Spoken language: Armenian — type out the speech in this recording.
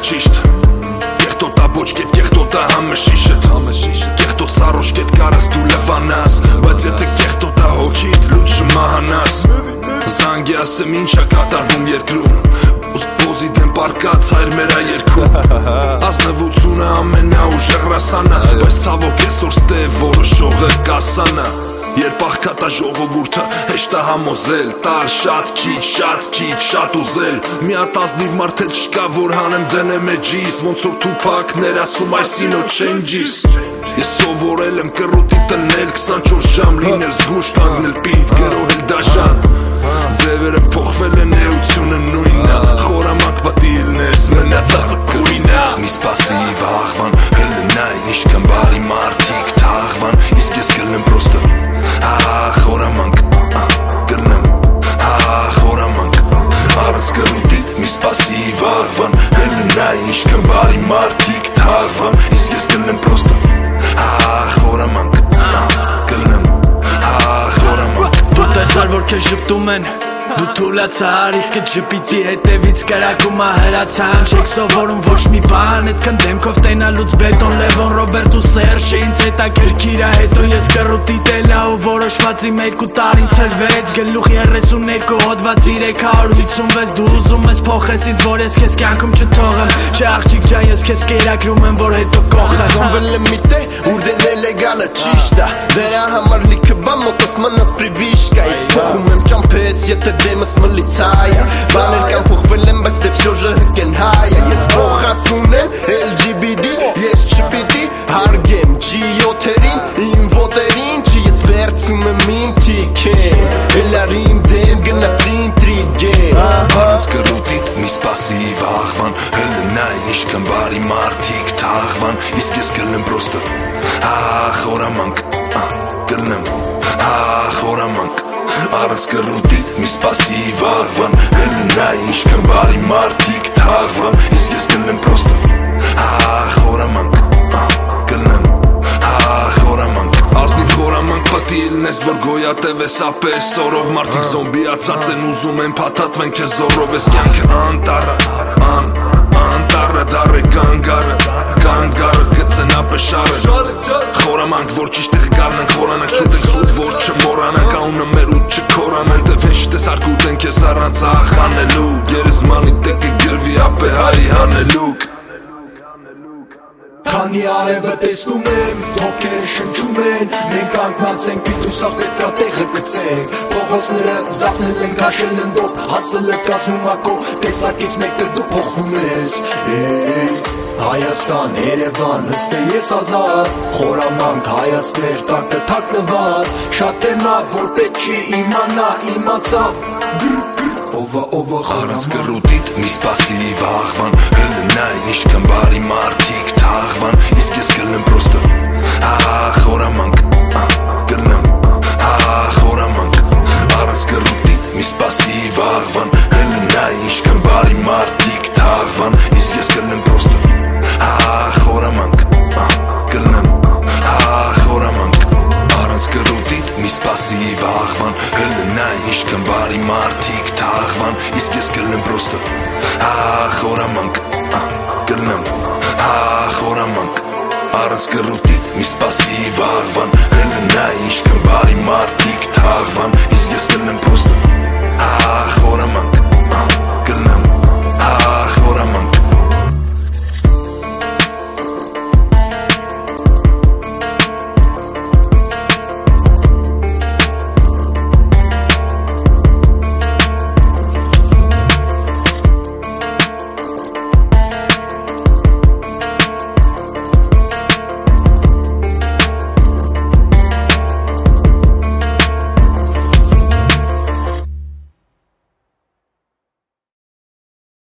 ճիշտ Կեղտոտա բոչկետ, կեղտոտա համշիշտ Կեղտոտ սարոշկետ կարաս դու լվանաս Բայց եթե կեղտոտա հոգիտ լուտ շմահանաս Զանգի ասեմ ինչա կատարվում երկրում Ոզի դեմ պարկած հայր մերա երկում Ազնվությունը ամենաուժեղ ռասանա Բայց ցավոք այսօր ստե որոշողը կասանա Երբ աղքատա ժողովուրդը հեշտ է համոզել Տար շատ քիչ, շատ ուզել Մի հատ ազնիվ մարդ էլ չկա որ հանեմ դնեմ էջիս Ոնց որ Թուփակներ ասում այսինո չենջիս Ես սովորել եմ կռուտի տնել 24 ժամ լինել զգուշ կանգնել պիտ գրոհել դաշան Ձևերը փոխվել են էությունը նույնն է Խորամանկ պատիլն ես մնացածը կույնա Մի սպասի վաղվան հելնա Ինչքան բարի մարդիկ թաղվան Իսկ ես կլնեմ պրոստը խորամանկ կլնեմ խորամանկ Առանց կռուտի մի սպասի վաղվան հելնա Ինչքան բարի մարդիկ թաղվան Իսկ ես կլնեմ պրոստը խորամանկ կլնեմ խորամանկ Դու տեսար որ քեզ ժպտում են Դու թուլացար, իսկ այդ ժպիտի հետևից կրակում հրացան Չեք սովորում ոչ մի բան, այդքան դեմքով տենալուց բետոն Լևոն, Ռոբերտ ու Սերժ Ինձ հետաքրքիր ա հետո ես կռուտի տելա ու որոշվածի 2 տարին ցրվեց Գլուխ 32 հոդված 386 Դու ուզում ես փոխես ինձ, որ ես քեզ կյանքում չթողեմ Չէ աղջիկ ջան, ես քեզ կերակրում եմ, որ հետո կողեմ Զոնվել եմ մի տե, ուր դեն էլեգանը ճիշտ ա Դրա համար լիքը բան մոտս մնաց պրիվիշկա Ես փոխում եմ ճամփես, եթե դեմս մլիցայա Բաներ կան փոխվել եմ, բայց դե վсё ժհկեն հայա Ես փոխած ունեմ LGBT, ես չպիտի հարգեմ G7-երին, իմ ոտերին, չի ես վերցում եմ իմ թիքեն Հելարին դեմ գնաց ինտրիգեն Առանց կռուտիտ մի սպասի վաղվան Հելնա ինչքան բարի մարդիկ թաղվան Իսկ ես կլնեմ պրոստը խորամանկ կլնեմ խորամանկ Առանց կռուտի մի սպասի վաղվան Հելնա ինչքան բարի մարդիկ թաղվան Իսկ ես կլնեմ պրոստը խորամանկ կլնեմ խորամանկ Ազնիվ խորամանկ պատիլն ես որ գոյատև ես ապես Սորով մարդիկ զոմբիացած են ուզում են փաթաթվեն քեզ զորով ես կյանքը անտառը Անտառը դառը կանգարը գծենա պշարը Խորամանկ որ ճիշտ տեղ կառնենք խորանանք շուտենք սուտ որ չմորանանք Անունը մեր ու չքորանանք դե վեն շտես արկուտ ենք ես առանց ախանելու Գերեզմանի տեկը գրվի ապե հարի հանելուկ Քանի արևը տեսնում եմ, թոքերը շնչում են Մենք անկնած ենք պիտուսավ պետքա տեղը գցենք Փողոցները զախնել են, գաշել են դոպ Հասել է կազմում ակո, տեսակից մեկը դու փոխվում ես Հայաստան, Երևան, ըստե ես ազատ Խորամանկ, Հայաստներ, տակը թաքնված Շատ թեմա, որ պետք չի իմանա, իմացավ Ովը Առանց կռուտիտ մի սպասի վաղվան Հելնա ինչքան բարի մարդիկ թաղվան Իսկ ես կլնեմ պրոստը խորամանկ կլնեմ խորամանկ Առանց կռուտիտ մի սպասի վաղվան Հելնա ինչքան բարի մարդիկ թաղվան Իսկ ես կլնեմ պրոստը խորամանկ կլնեմ խորամանկ Առանց կռուտիտ մի սպասի վաղվան Հելնա ինչքան բարի մարդիկ թաղվան Իսկ ես կլնեմ պրոստը խորամանկ կլնեմ խորամանկ Առանց կռուտիտ մի սպասի վաղվան Հելնա ինչքան բարի մարդիկ թաղվան Իսկ ես կլնեմ պրոստը